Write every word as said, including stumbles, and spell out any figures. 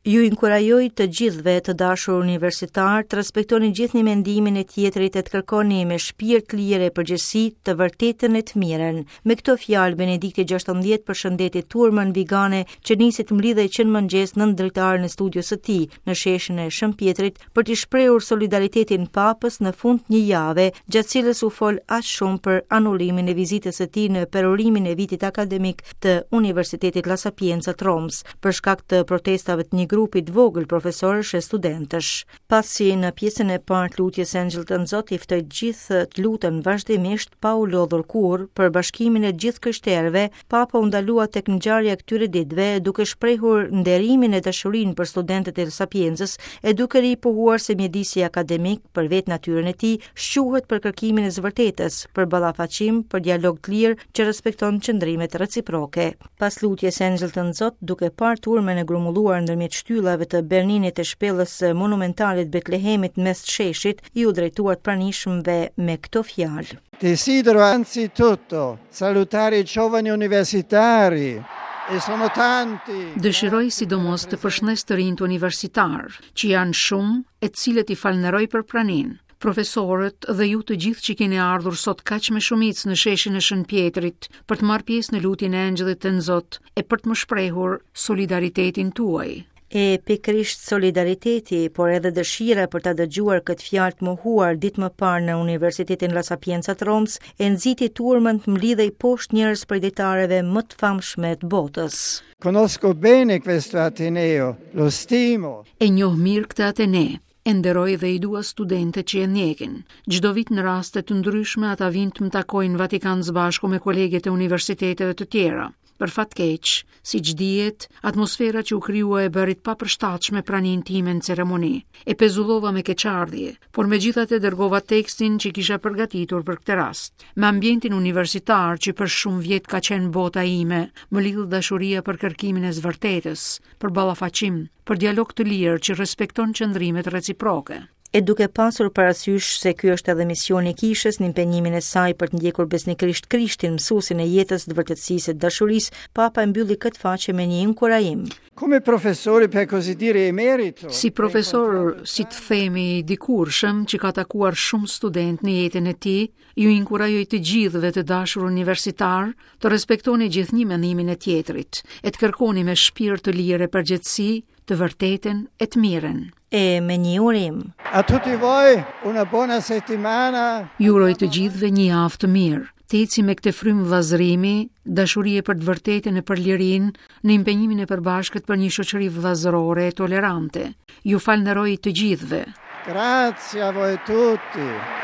Ju inkurajoj të gjithëve të dashur universitar të respektoni gjithë një mendimin e tjetrit e të kërkoni me shpirt lire përgjegjësi të vërtetën e të mirën. Me këto fjalë Benedikti gjashtëdhjetë përshëndeti turmën vigane që nisi të mblidhej që në mëngjes nën drejtarën e studios së tij në sheshin e Shëmpjetrit për të shprehur solidaritetin papës në fund një jave, gjatë cilës u fol aq shumë për anullimin e vizitës së tij në perorimin e vitit akademik të Universitetit La Sapienza të Romës për shkak të protestave të një grupit vogël profesorësh e studentësh. Pasi në pjesën e parë lutjes Angel të Nzot i ftoi gjithë të lutën vazhdimisht pa u lodhur kurrë për bashkimin e gjithë krishterëve, Papa u ndalua tek ngjarja e këtyre ditëve duke shprehur nderimin e dashurinë për studentët e Sapienzës e duke ripohuar se mjedisi akademik për vetë natyrën e tij shquhet për kërkimin e së vërtetës, për ballafaqim, për dialog të lirë që respekton qëndrimet reciproke. Pas lutjes Angel të Nzot, duke parë turmën e grumulluar ndërmjet shtyllave të Berninit e shpellës monumentale të Betlehemit mes të sheshit, i u drejtuar të pranishmëve me këto fjalë. Desidero anzitutto salutare i giovani universitari. E sono tanti. Dëshiroj sidomos të përshëndes të rinjt universitar, që janë shumë e cilët i falënderoj për praninë. Profesorët dhe ju të gjithë që keni ardhur sot kaq me shumicë në sheshin e Shënpjetrit për të marrë pjesë në lutjen e Angelit të Nzot e për të më shprehur solidaritetin tuaj. E pikërisht solidariteti, por edhe dëshira për ta dëgjuar këtë fjalë të mohuar ditë më parë në Universitetin La Sapienza të Romës, e nxiti turmën të mblidhej poshtë njerëz prej detareve më të famshme të botës. Conosco bene questo Ateneo, lo stimo. E njoh mirë këtë Atene. E nderoj dhe i dua studentët që e ndjekin. Çdo vit në raste të ndryshme ata vinë të më takojnë në Vatikan së bashku me kolegët e universiteteve të tjera. Për fat keq, siç dihet, atmosfera që u krijua e bëri të papërshtatshme praninë time në ceremoni. E pezullova me keqardhje, por megjithatë dërgova tekstin që kisha përgatitur për këtë rast. Me ambientin universitar që për shumë vjet ka qenë bota ime, më lidh dashuria për kërkimin e së vërtetës, për ballafaqim, për dialog të lirë që respekton qëndrimet reciproke. E duke pasur parasysh se ky është edhe misioni i kishës në impenjimin e saj për të ndjekur besnikërisht Krishtin, mësuesin e jetës, të vërtetësisë e dashurisë, Papa e mbylli këtë faqe me një inkurajim. Come professore per così dire emerito. Si profesor, si të themi dikurshëm që ka takuar shumë student në jetën e tij, ju inkurajoj të gjithëve të dashur universitar të respektoni gjithnjë mendimin e tjetrit, e të kërkoni me shpirt të lirë e përgjithësi të vërtetën e të mirën. E me një urim. A tutti voi una buona settimana. Ju uroj të gjithëve një javë të mirë. Të eci me këtë frymë vllazërimi, dashurie për të vërtetën e për lirinë, në impenjimin e përbashkët për një shoqëri vllazërore e tolerante. Ju falënderoj të gjithëve. Grazie a voi tutti.